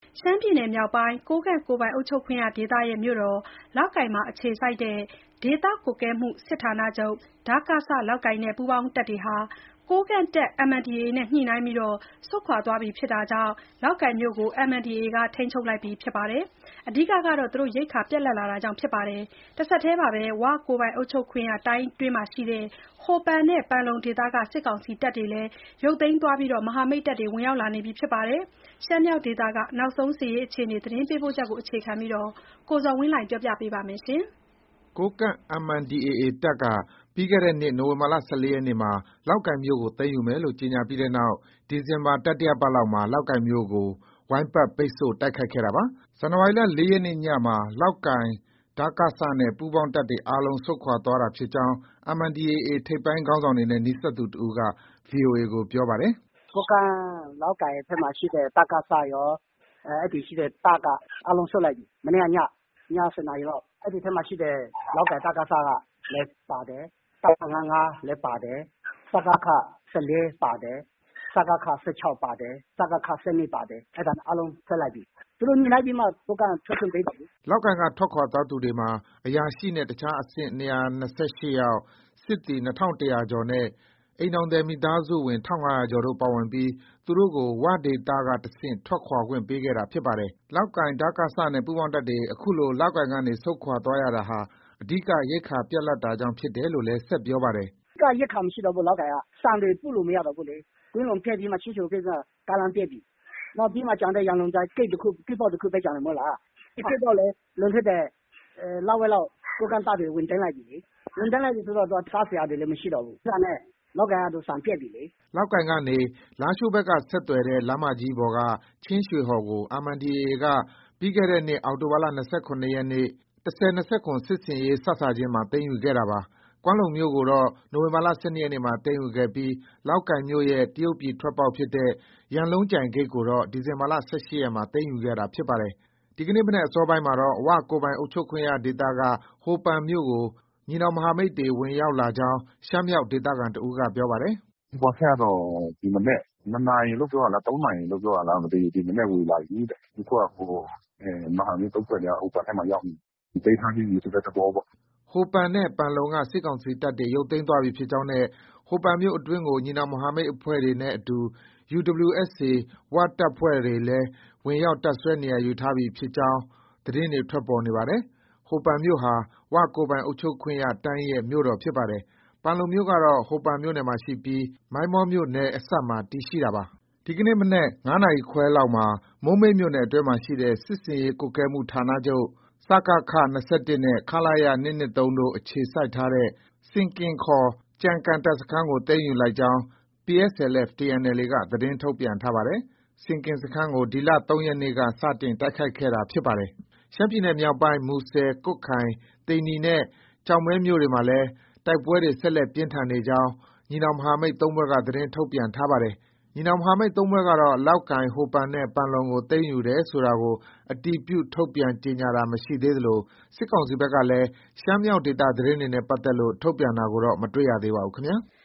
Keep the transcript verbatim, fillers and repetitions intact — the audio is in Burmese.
ရှမ်းပြည်နယ်မြောက်ပိုင်း ကိုးကန့်ကိုယ်ပိုင်အုပ်ချုပ်ခွင့်ရဒေသရဲ့မြို့တော်လောက်ကိုင်မှာအခြေစိုက်တဲ့ ဒေသကွပ်ကဲမှုစစ်ဌာနချုပ် (ဒကစ- လောက်ကိုင်) နဲ့ ပူးပေါင်းတပ်တွေဟာ ကိုးကန့်တပ် အမ်အန်ဒီအေအေနဲ့ ညှိနှိုင်းပြီး ဆုတ်ခွာသွားပြီဖြစ်တာကြောင့် လောက်ကိုင်မြို့ကို အမ်အန်ဒီအေအေက ထိန်းချုပ်လိုက်ပြီဖြစ်ပါတယ်။ အဓိကကတော့ ရိက္ခာပြတ်လပ်လာတာကြောင့်ဖြစ်ပါတယ်။ တဆက်တည်းမှာပဲ ဝ ကိုယ်ပိုင်အုပ်ချုပ်ခွင့်ရတိုင်းအတွင်းရှိ ဟိုပန်နဲ့ ပန်လုံဒေသက စစ်ကောင်စီတပ်တွေလည်း ရုပ်သိမ်းသွားပြီး မဟာမိတ်တပ်တွေ ဝင်ရောက်လာနေပြီဖြစ်ပါတယ်။ ရှမ်းမြောက်ဒေသက နောက်ဆုံးစစ်ရေးအခြေအနေ သတင်းပေးပို့ချက်ကို အခြေခံပြီး ကိုဇော်ဝင်းလှိုင်က တင်ပြပေးထားပါတယ်။ ကိုးကန့် အမ်အန်ဒီအေအေတပ်က ပြီးခဲ့တဲ့နှစ် နိုဝင်ဘာလ ၁၄ရက်နေ့မှာ လောက်ကိုင်မြို့ကို သိမ်းယူမယ်လို့ ကြေညာပြီးတဲ့နောက် ဒီဇင်ဘာ တတိယပတ်လောက်မှာ လောက်ကိုင်မြို့ကို ဝိုင်းပတ် ပိတ်ဆို့ တိုက်ခိုက်ခဲ့တာပါ။ ဇန်နဝါရီလ ၄ရက်နေ့ညမှာ လောက်ကိုင် ဒကစနဲ့ ပူးပေါင်းတပ်တွေအားလုံး ဆုတ်ခွာသွားတာဖြစ်ကြောင်း အမ်အန်ဒီအေအေ ထိပ်ပိုင်းခေါင်းဆောင်တွေနဲ့ နီးစပ်သူတဦးက ဗွီအိုအေကို ပြောပါတယ်။ “ကိုးကန့် လောက်ကိုင်ဘက်မှာရှိတဲ့ ဒကစရော၊ အဲ့ဒီရှိတဲ့တပ်က အားလုံးဆုတ်လိုက်ပြီ။ မနေ့ကည ည ၁၀နာရီလောက် အဲ့ဒီထဲမှာရှိတဲ့ လောက်ကိုင် ဒကစကလည်း ပါတယ်။ တပ်မ ၅၅ လည်းပါတယ်။ စကခ ၁၄ ပါတယ်။ စကခ ၁၆ ပါတယ်။ စကခ ၁၂ ပါတယ်။ အဲ့ဒါအားလုံးထွက်လိုက်ပြီ။ သူတို့ညှိနှိုင်းပြီးမှ ကိုးကန့်ထွက်ခွင့်ပေးတာလေ။ ” လောက်ကိုင်က ထွက်ခွာသွားသူတွေမှာ အရာရှိနဲ့ အခြားအဆင့် ၂၂၈ယောက်၊ စစ်သည် ၂၁၀၀ကျော်နဲ့ အိမ်ထောင်သည်မိသားစုဝင် ၁၅၀၀ကျော်တို့ပါဝင်ပြီး သူတို့ကို ဝဒေသကတဆင့် ထွက်ခွာခွင့်ပေးခဲ့တာဖြစ်ပါတယ်။ လောက်ကိုင် ဒကစနဲ့ ပူးပေါင်းတပ်တွေ အခုလို လောက်ကိုင်ကနေ ဆုတ်ခွာသွားရတာဟာ အဓိက ရိက္ခာပြတ်လပ်တာကြောင့်ဖြစ်တယ်လို့လည်း ဆက်ပြောပါတယ်။ “အဓိက ရိက္ခာမရှိတော့ဘူး လောက်ကိုင်က ဆန်တွေပို့လို့မရတော့ဘူးလေ။ ကွင်းလုံဖြတ်ပြီးမှ ချင်းရွှေဟော်ဂိတ်က ကားလမ်းပျက်ပြီ။ နောက်ပြီးမှ ကျန်တဲ့ ရန်လုံကျိုင်း ဂိတ်တခု ဂိတ်ပေါက်တခုပဲ ကျန်တယ်မဟုတ်လား။ ဒီဂိတ်ပေါက်လည်း လွန်ခဲ့တဲ့ လဝက်လောက် ကိုးကန့်တပ်တွေ ဝင်သိမ်းလိုက်ပြီလေ။ ဝင်သိမ်းလိုက်ပြီဆိုတော့ စားစရာတွေလည်း မရှိတော့ဘူး။ အဲ့ဒါနဲ့ လောက်ကိုင်က ဆန်ပြတ်ပြီလေ။ ” လောက်ကိုင်ကနေ လားရှိုးဘက်က ဆက်သွယ်တဲ့ လမ်းမကြီးပေါ်က ချင်းရွှေဟော်ကို အမ်အန်ဒီအေအေက ပြီးခဲ့တဲ့နှစ် အောက်တိုဘာလ ၂၇ရက်နေ့ ၁၀၂၇ စစ်ဆင်ရေးစစချင်းမှာ သိမ်းယူခဲ့တာပါ။ ကွမ်းလုံမြို့ကိုတော့ နိုဝင်ဘာလ ၁၂ရက်နေ့မှာ သိမ်းယူခဲ့ပြီး လောက်ကိုင်မြို့ရဲ့ တရုတ်ပြည်ထွက်ပေါက်ဖြစ်တဲ့ ရန်လုံးကျိုင်ဂိတ်ကိုတော့ ဒီဇင်ဘာလ ၁၈ရက်မှာ သိမ်းယူခဲ့တာဖြစ်ပါတယ်။ ဒီကနေ့မနက်အစောပိုင်းမှာတော့ ဝ ကိုယ်ပိုင်အုပ်ချုပ်ခွင့်ရဒေသက ဟိုပန်မြို့ကို ညီနောင်မဟာမိတ်တွေ ဝင်ရောက်လာကြောင်း ရှမ်းမြောက်ဒေသခံတဦးက ပြောပါတယ်။ “ဟိုပန်ဘက်ကတော့ ဒီမနက် နှစ်နာရီလို့ ပြောတာလား၊ သုံးနာရီလို့ ပြောတာလား မသိဘူး ဒီမနက်ဝင်လာပြီတဲ့။ အခုက မဟာမိတ်သုံးဖွဲ့က ဟိုပန်ထဲမှာ ရောက်နေပြီ။ သိမ်းထားပြီးပြီဆိုတဲ့ သဘောပေါ့။ ” ဟိုပန်နဲ့ ပန်လုံက စစ်ကောင်စီတပ်တွေ ရုပ်သိမ်းသွားပြီဖြစ်ကြောင်းနဲ့ ဟိုပန်မြို့အတွင်းကို ညီနောင်မဟာမိတ်အဖွဲ့တွေနဲ့အတူ ယူဒဘလယူ အက်စ်အေ ဝတပ်ဖွဲ့တွေလည်း ဝင်ရောက်တပ်စွဲနေရာယူထားပြီဖြစ်ကြောင်း သတင်းတွေ ထွက်ပေါ်နေပါတယ်။ ဟိုပန်မြို့ဟာ ဝ ကိုယ်ပိုင်အုပ်ချုပ်ခွင့်ရတိုင်းရဲ့ မြို့တော်ဖြစ်ပါတယ်။ ပန်လုံမြို့ကတော့ ဟိုပန်မြို့နယ်မှာရှိပြီး မိုင်းမောမြို့နယ်အစပ်မှာ တည်ရှိတာပါ။ ဒီကနေ့မနက် ၅နာရီခွဲလောက်မှာ မိုးမိတ်မြို့နယ်အတွင်းရှိ စစ်ဆင်ရေးကွပ်ကဲမှုဌာနချုပ် (စကခ) ၂၁နဲ့ ခလရ ၂၂၃တို့ အခြေစိုက်ထားတဲ့ ဆင်ကင်ခေါ် ကြံကန်တပ်စခန်းကို သိမ်းယူလိုက်ကြောင်း ပီအက်စအယ်အက်ဖ် တီအန်အယ်အေ က သတင်းထုတ်ပြန်ထားပါတယ်။ ဆင်ကင်စခန်းကို ဒီလ ၃ရက်နေ့က စတင်တိုက်ခိုက်ခဲ့တာဖြစ်ပါတယ်။ ရှမ်းပြည်နယ်မြောက်ပိုင်း မူဆယ်၊ ကွတ်ခိုင်၊ သိန္နီနဲ့ ကျောက်မဲမြို့နယ်တွေမှာလည်း တိုက်ပွဲတွေ ဆက်လက်ပြင်းထန်နေကြောင်း ညီနောင်မဟာမိတ်သုံးဖွဲ့က သတင်းထုတ်ပြန်ထားပါတယ်။ ညီနောင်မဟာမိတ်သုံးဖွဲ့ကတော့ လောက်ကိုင်၊ ဟိုပန်နဲ့ ပန်လုံကို သိမ်းယူတယ်ဆိုတာကို အတည်ပြု ထုတ်ပြန်ကြေညာတာမရှိသေးသလို စစ်ကောင်စီဘက်ကလည်း ရှမ်းမြောက်ဒေသသတင်းတွေနဲ့ပတ်သက်လို့ ထုတ်ပြန်တာကိုတော့ မတွေ့ရသေးပါဘူးခင်ဗျာ။